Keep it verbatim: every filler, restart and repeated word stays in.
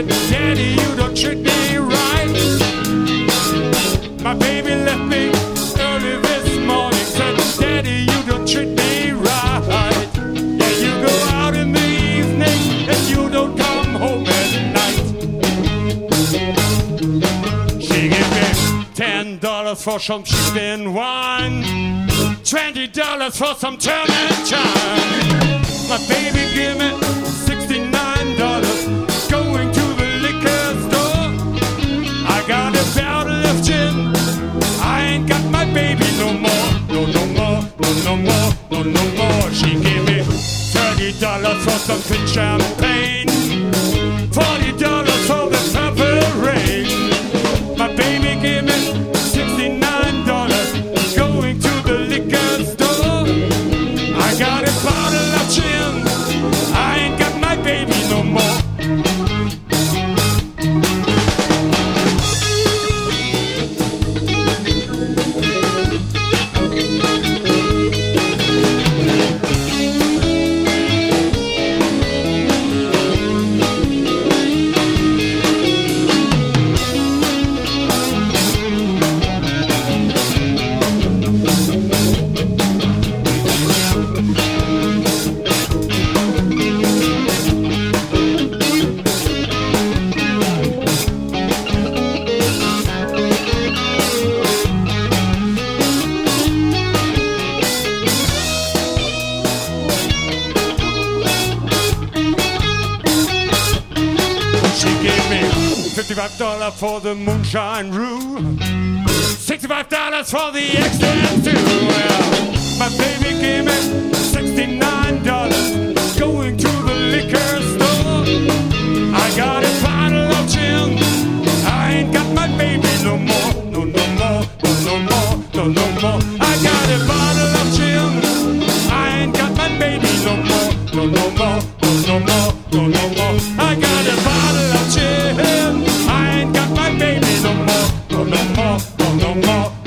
said, Daddy, you don't treat me right. My baby left me early this morning. Said, Daddy, you don't treat me right. Yeah, you go out in the evening and you don't come home at night. She gave me ten dollars for some cheap wine, twenty dollars for some Terminator. My baby gave me sixty-nine dollars going to the liquor store. I got a bottle of gin. I ain't got my baby no more. No, no more, no, no more, no, no more. She gave me thirty dollars for some thin champagne, forty dollars for the purple rain. My baby gave me sixty-nine dollars going to the liquor store. I got a bottle of gin. I ain't got my baby no more. fifty-five dollars for the moonshine brew, sixty-five dollars for the extra two. Well, my baby gave me sixty-nine dollars going to the liquor store. I got a bottle of gin. I ain't got my baby no more. No, no more, no, no more, no, no more. I got a bottle of gin. I ain't got my baby no more. No, no more, no, no more, no, no more. I got a bottle of gin. I ain't got my baby no more, no, no more, no, no more.